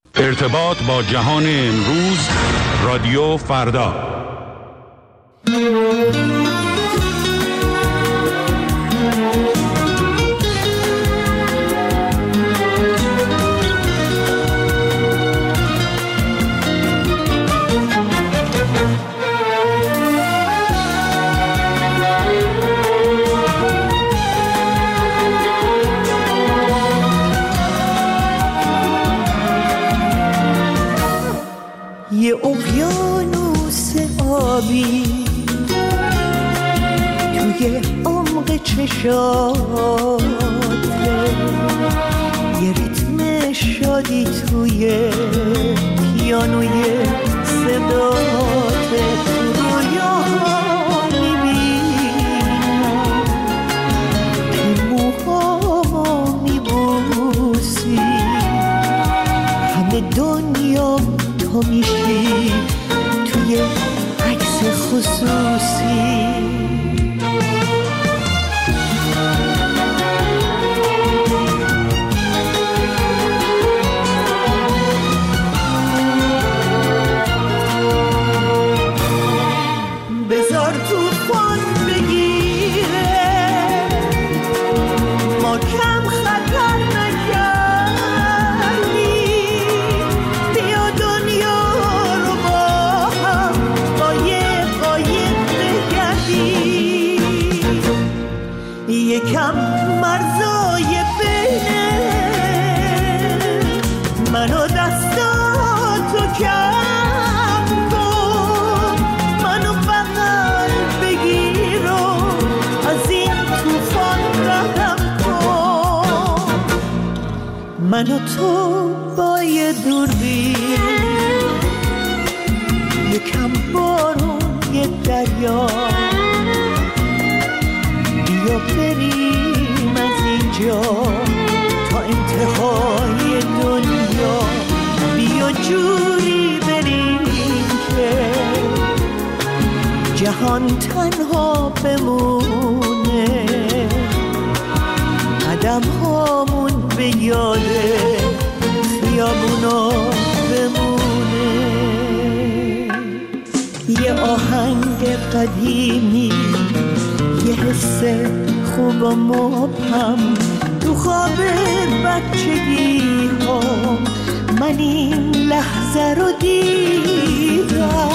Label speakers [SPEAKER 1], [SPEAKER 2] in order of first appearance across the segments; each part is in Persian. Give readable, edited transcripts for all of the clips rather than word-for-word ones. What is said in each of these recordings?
[SPEAKER 1] ارتباط با جهان امروز، رادیو فردا.
[SPEAKER 2] یه اقیانوس آبی توی عمق چشاته، یه ریتم شادی توی پیانوی صداته. تو رویاها میبینم که موهامو میبوسی، همه دنیا تو میشی توی عکس خصوصی. بذار طوفان بگیره، ما کم خطر یکم مرزای بینه منو دستاتو کم کن، منو بغل بگیر و از این طوفان ردم کن. منو تو با یه دوربین، یکم بارون یه دریا، بیا بریم از اینجا تا انتهای دنیا. بیا جوری بریم که جهان تنها بمونه، قدم هامون به یاد خیابونا بمونه. یه آهنگ قدیمی، یه حس خوب و مبهم تو خواب بچگی ها، من این لحظه رو دیدم.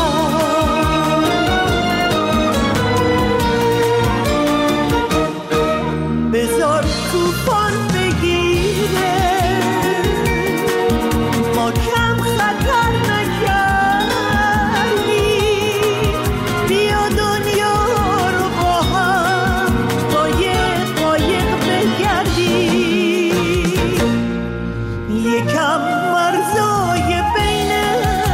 [SPEAKER 2] بذار طوفان بگیره، ما کم خطر نکردیم، بیا دنیا رو با هم قایق بگردیم. یکم مرزای بینه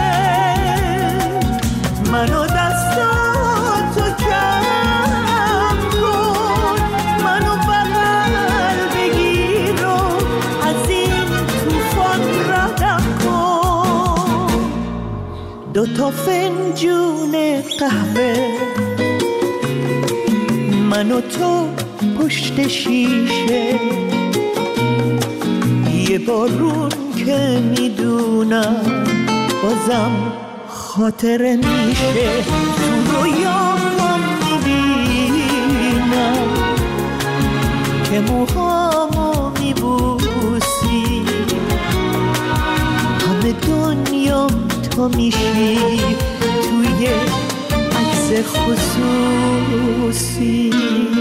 [SPEAKER 2] منو دستاتو کم کن، منو بغل بگیر و از این طوفان ردم کن. دوتا فنجون قهوه من و تو پشت شیشه، یه بارون که میدونم بازم خاطره میشه. تو رویام میبینم که موهامو میبوسی، همه دنیام تو میشی توی عکس خصوصی.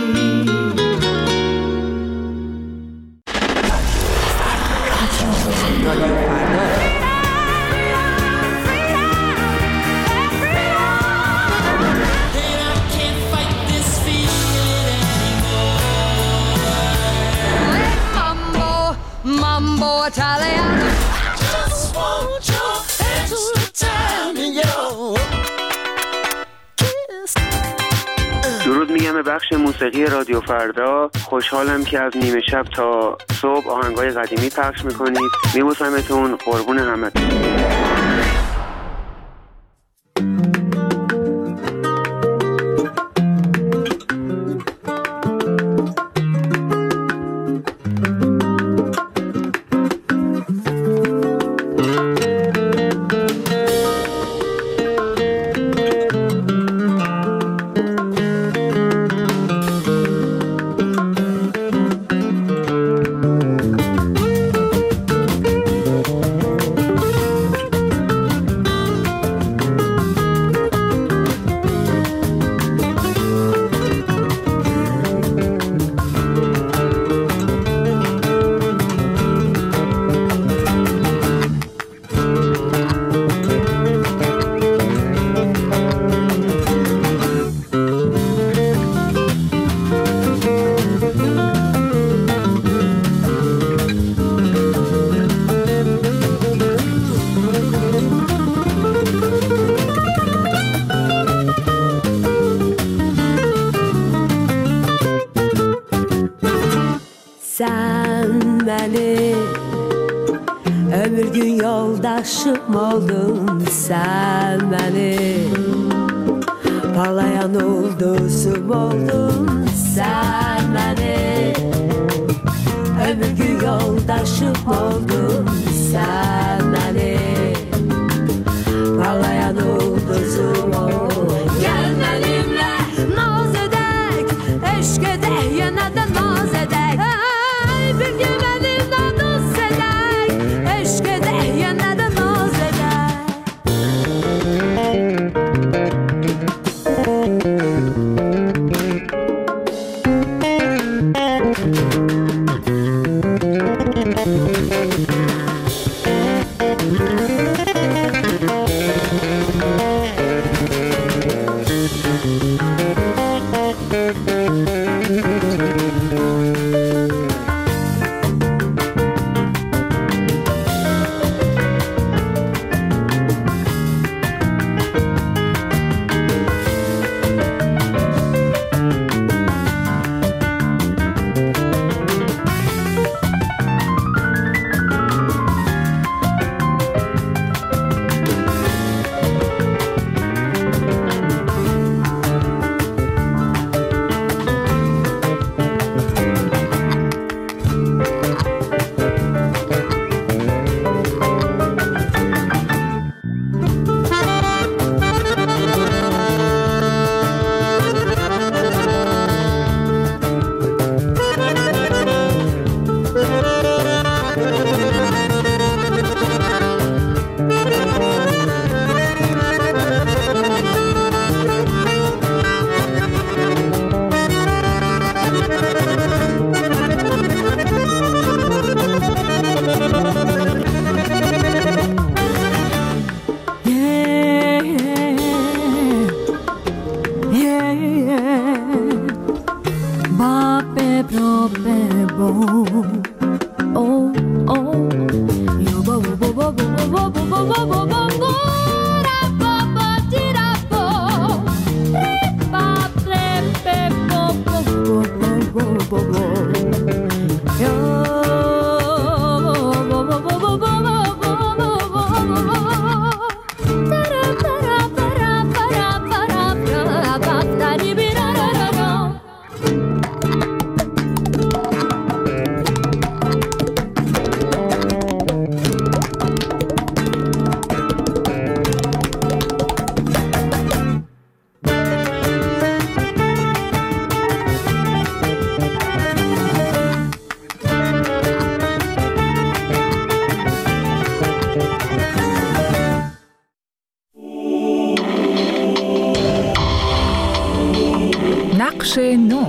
[SPEAKER 3] درود میگم به بخش موسیقی رادیو فردا. خوشحالم که از نیمه شب تا صبح آهنگای قدیمی پخش میکنید. میبوسمتون، قربون همتون.
[SPEAKER 4] Ömür gün yoldaşım oldun sen benim, parlayan ulduzum oldun sen benim. Ömür gün yoldaşım oldun sen benim, parlayan ulduzum oldun. Gel benimle naz edek, eşk edek, yine de naz edek. Hey, bir gün benimle naz edek, eşk edek, yine de naz edek.
[SPEAKER 5] نقش نو.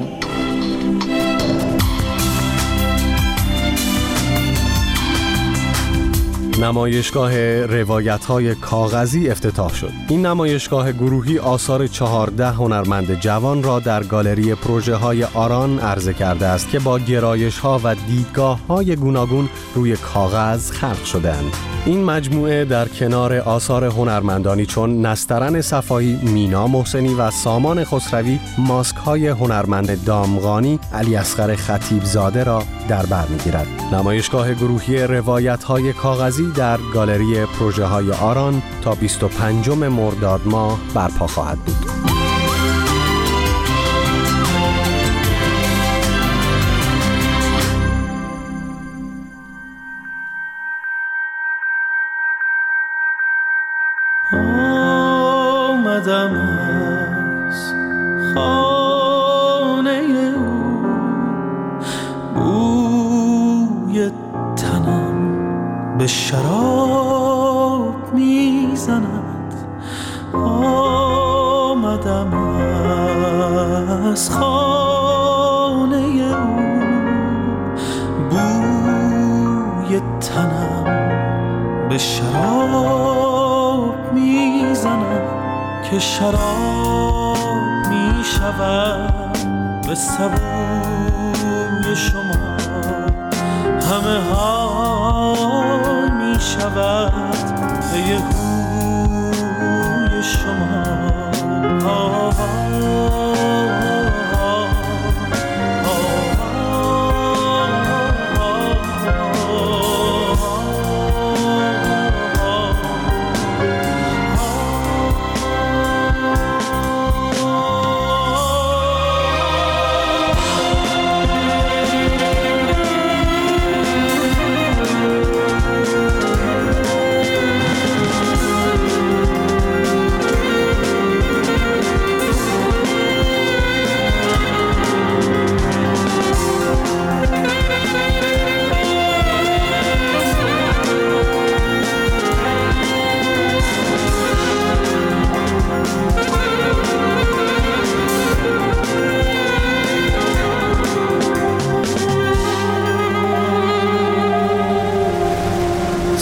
[SPEAKER 6] نمایشگاه روایت‌های کاغذی افتتاح شد. این نمایشگاه گروهی آثار 14 هنرمند جوان را در گالری پروژه‌های آران عرضه کرده است که با گرایش‌ها و دیدگاه‌های گوناگون روی کاغذ خلق شده‌اند. این مجموعه در کنار آثار هنرمندانی چون نسترن صفایی، مینا محسنی و سامان خسروی ماسک‌های هنرمند دامغانی علی اصغر خطیبزاده را در بر می‌گیرد. نمایشگاه گروهی روایت‌های کاغذی در گالری پروژه‌های آران تا 25 مرداد ماه برپا خواهد بود.
[SPEAKER 2] آمدم از خانه او، بوی تنم به شراب میزند. آمدم از خانه او، بوی تنم به شراب میزند که شراب میشود به سبوی شما، همه حال میشود به هوی شما.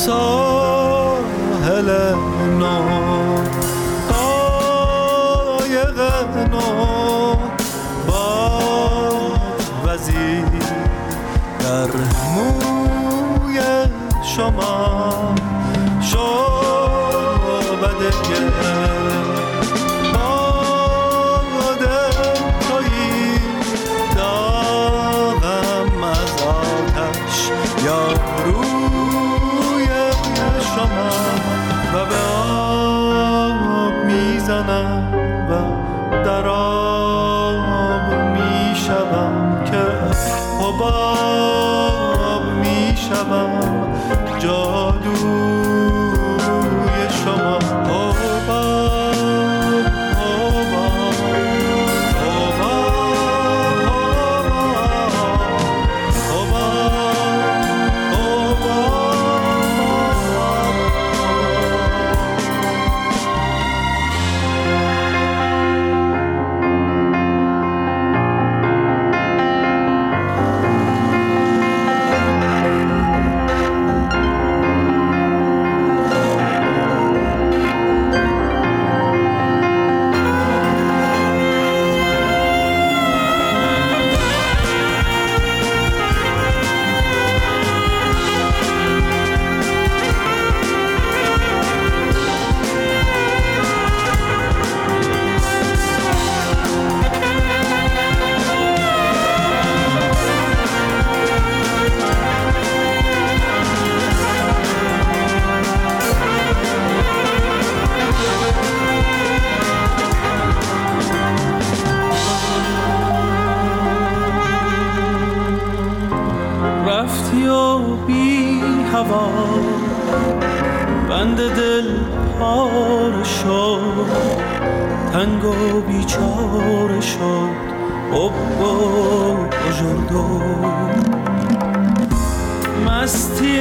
[SPEAKER 2] ساحل نو قایق نو با وزیر در موی شما شعبده باده تویی داغم از آتش یا روی شما و به آب میزنم و در آب میشوم که حباب میشوم جادوی شما حباب حباب بند دل پاره شد تنگ و بیچاره شد حب و بزرگو مستی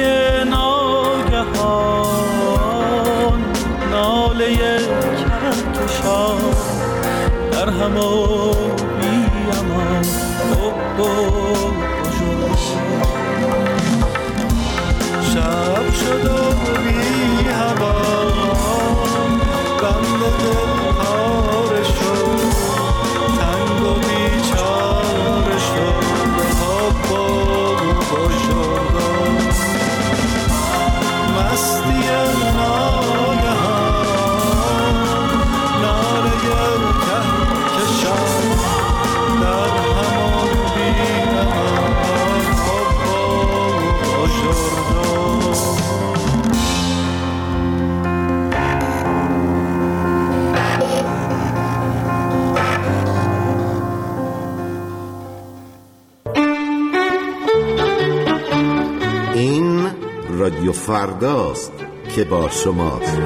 [SPEAKER 2] ناگهان ناله کهکشان در هم و بی امان حب و بزرگو شب شد و بی هوا بند دل پاره شد تنگ و بیچاره شد حب و بزرگو مستی ناگهان ناله کهکشان در همان بی امان حب و بزرگو
[SPEAKER 7] رادیو فرداست که با شماست.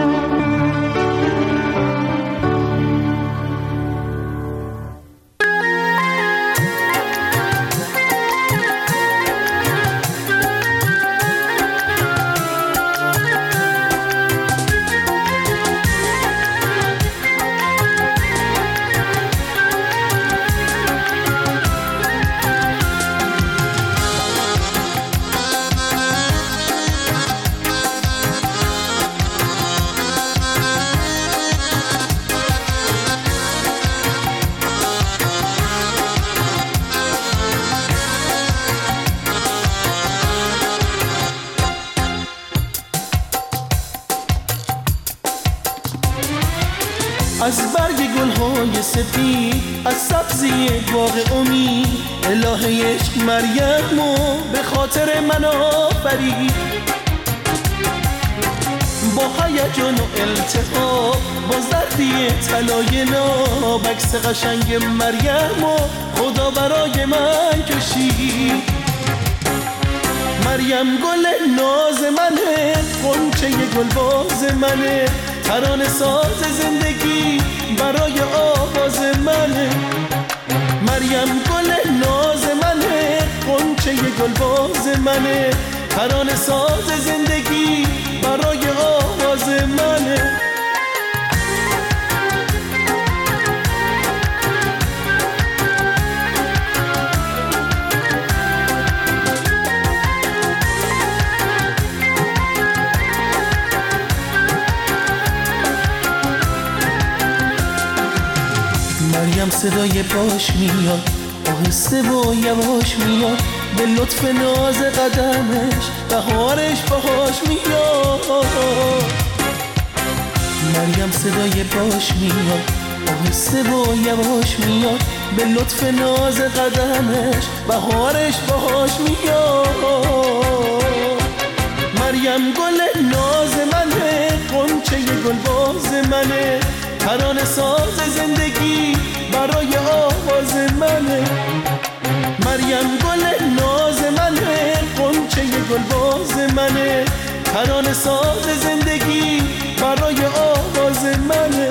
[SPEAKER 2] از برگ گلهای سفید از سبزی باغ امید الهه عشق مریمو به خاطر من آفرید با هیجان و التهاب با زردی طلای ناب عکس قشنگ مریمو خدا برای من کشید مریم گل ناز منه غنچه گلباز منه ترانه ساز زندگی برای آواز منه مریم گل ناز منه غنچه گلباز منه ترانه ساز زندگی برای آواز منه مریم صدای پاش میاد، آهسته و یواش میاد، به لطف ناز قدمش بهارش باهاش میاد. مریم صدای پاش میاد، آهسته و یواش میاد، به لطف ناز قدمش بهارش باهاش میاد. مریم گل ناز منه، غنچه گلباز منه، ترانه ساز زندگی برای آواز منه. مریم گل ناز منه، غنچه گلباز منه، ترانه ساز زندگی برای آواز منه.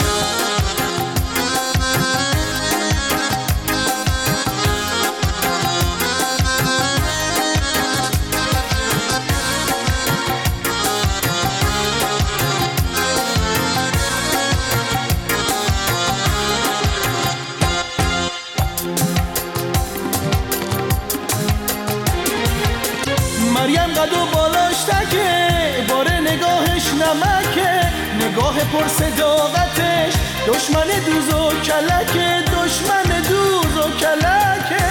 [SPEAKER 2] مریم قد و بالاش تکه، باره نگاهش نمکه، نگاه پر صداقتش دشمن دوز و کلکه، دشمن دوز و کلکه.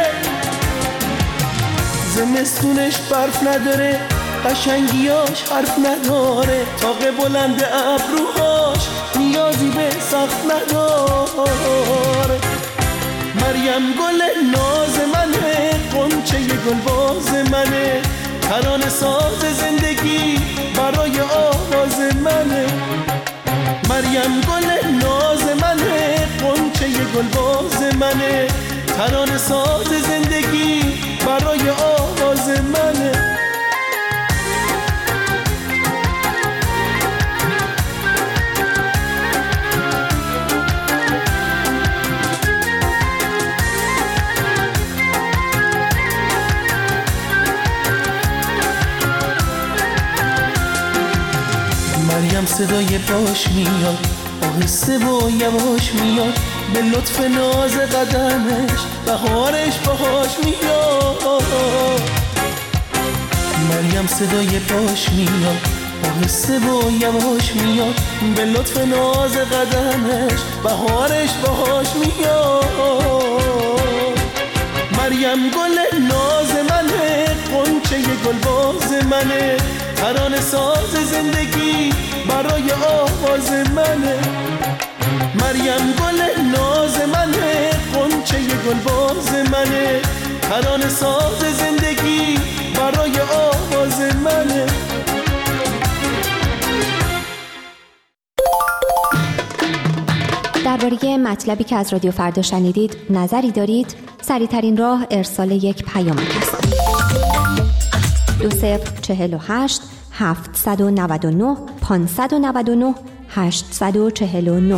[SPEAKER 2] زمستونش برف نداره، قشنگیاش حرف نداره، طاق بلند ابروهاش نیازی به سخت نداره. مریم گل ناز منه، غنچه گلباز منه، ترانه ساز زندگی برای آواز منه. مریم گل ناز منه، غنچه گلباز منه، ترانه ساز زندگی برای آواز منه. مریم صدای پاش میاد، آهسته و یواش میاد، به لطف ناز قدمش بهارش باهاش میاد. مریم صدای پاش میاد، آهسته و یواش میاد، به لطف ناز قدمش بهارش باهاش میاد. مریم گل ناز منه، غنچه گلباز منه، ترانه ساز زندگی برای آواز منه. مریم گل ناز منه، غنچه گلباز منه، ترانه ساز زندگی برای آواز منه.
[SPEAKER 8] درباره مطلبی که از رادیو فردا شنیدید نظری دارید؟ سریع‌ترین راه ارسال یک پیامک است. 2048 799 599 849.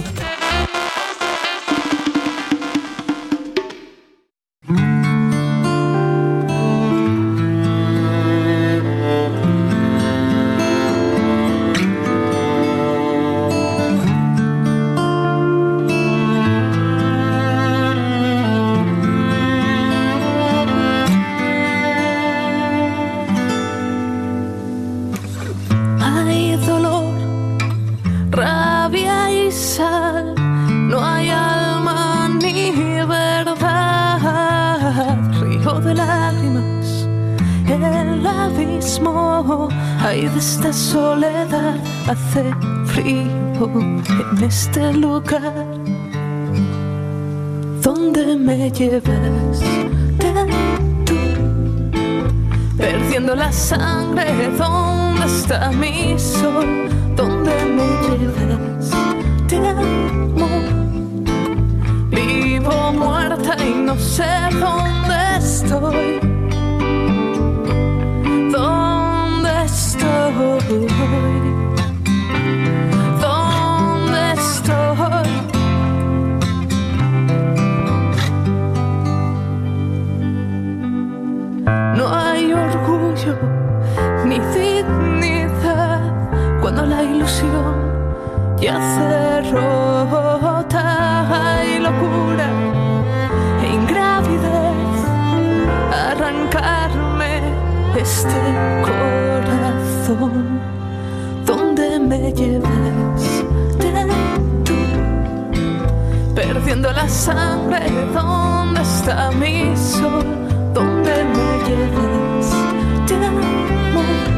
[SPEAKER 9] Ay, de esta soledad hace frío en este lugar donde me llevas tú, perdiendo la sangre. ¿Dónde está mi sol? ¿Dónde me llevas? Te amo, vivo muerta y no sé dónde estoy. ¿Dónde estoy? No hay orgullo ni dignidad cuando la ilusión ya se rota. Hay locura e ingravidez, arrancarme este corazón. ¿Dónde me llevas? Tú, perdiendo la sangre. ¿Dónde está mi sol? ¿Dónde me llevas? Te amo.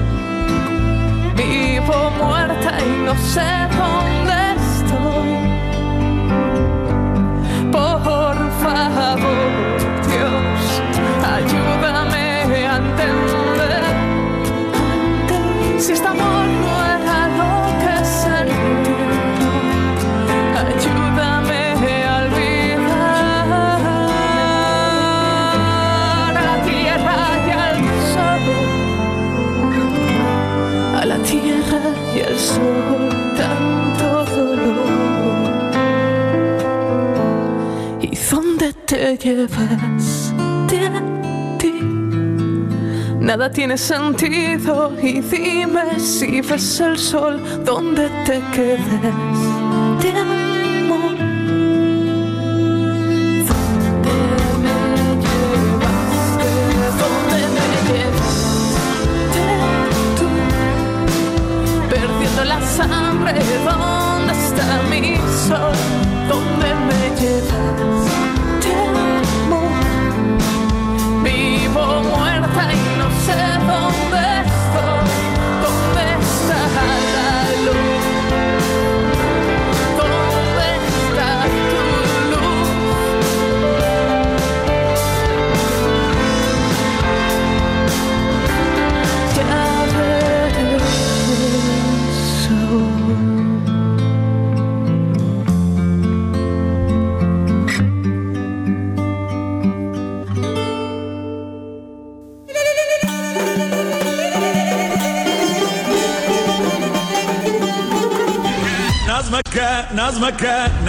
[SPEAKER 9] Vivo muerta y no sé dónde estoy. Por favor, Dios, ayúdame a entender. Si este amor no era lo que salió, ayúdame a olvidar a la tierra y al sol, a la tierra y al sol, tanto dolor. ¿Y dónde te llevas? De ti nada tiene sentido, y dime si ves el sol donde te quedes. Te amo. ¿Dónde me llevaste? ¿Dónde me llevaste tú? Perdiendo la sangre. ¿Dónde está mi sol? ¿Dónde me llevas? Te amo. Vivo muerta y no sé dónde estoy. ¿Dónde está la luz? ¿Dónde está tu luz? Ya veré el sol.
[SPEAKER 10] نظمك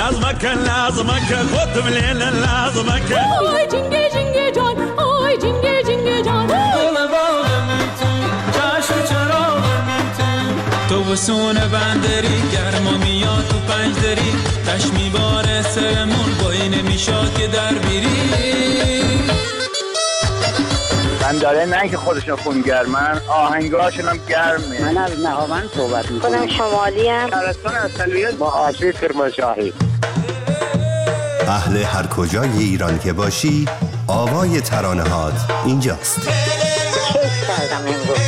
[SPEAKER 10] خد من لازمك
[SPEAKER 11] آی جنگه جنگه جان آی جنگه جنگه جان
[SPEAKER 2] گل باغم تو چشم چراغم تو بسون بندری گرما میاد تو پنج دری تشمی باره سرمون بایی نمیشاد که در بیری
[SPEAKER 12] من داره نه که خودشون خونگرمن آهنگاشون هم گرمه. من از نهاوند صحبت میکنم.
[SPEAKER 13] خودم شمالی هم
[SPEAKER 12] شهرستان اصلیت با آشی کرمانشاهی.
[SPEAKER 14] اهل هر کجای ایران که باشی آوای ترانه‌هات اینجاست.
[SPEAKER 13] کیف کردم امروز.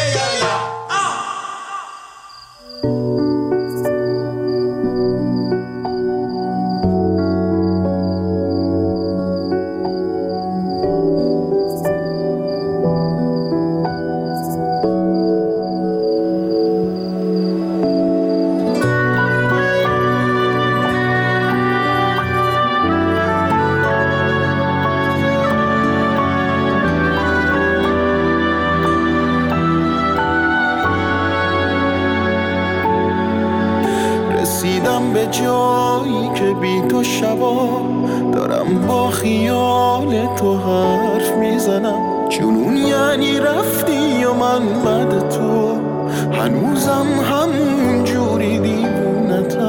[SPEAKER 2] به جایی که بی تو شبا دارم با خیال تو حرف میزنم جنون یعنی رفتی و من بعد تو هنوزم همون جوری دیوونتم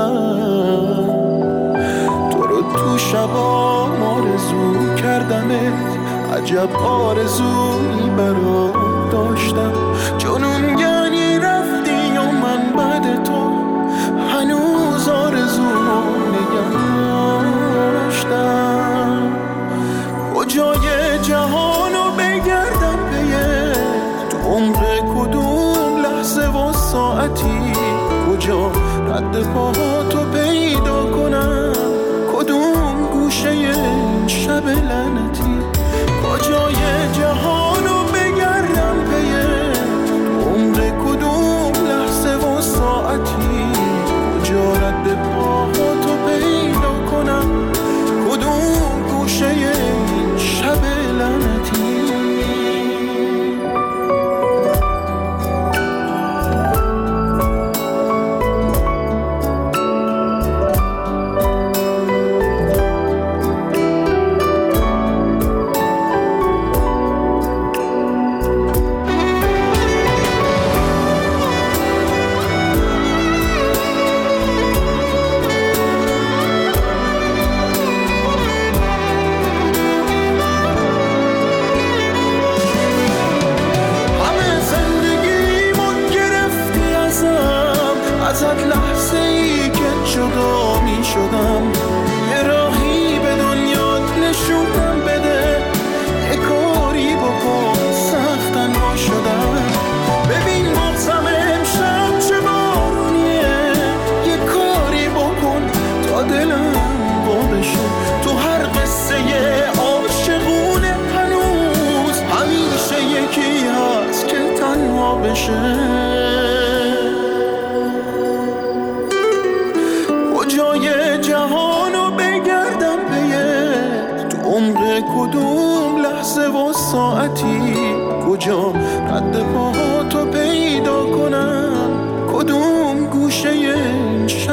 [SPEAKER 2] تو رو تو شبا آرزو کردمت عجب آرزویی برات داشتم جنون یعنی رفتی و من بعد تو هنوز آرزو نگه داشتم کجای جهانو بگردم پیه تو عمر کدوم لحظه و ساعتی کجا رد پاهاتو پیدا کنم کدوم گوشه شب لعنتی کجای جهانو بگردم پیه تو عمر کدوم لحظه و ساعتی کجا رد پاهاتو پیدا کنم کدوم گوشه این شب لعنتی ازت لحظه ای که جدا می شدم یه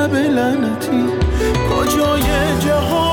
[SPEAKER 15] لب لعنتی کجای جهان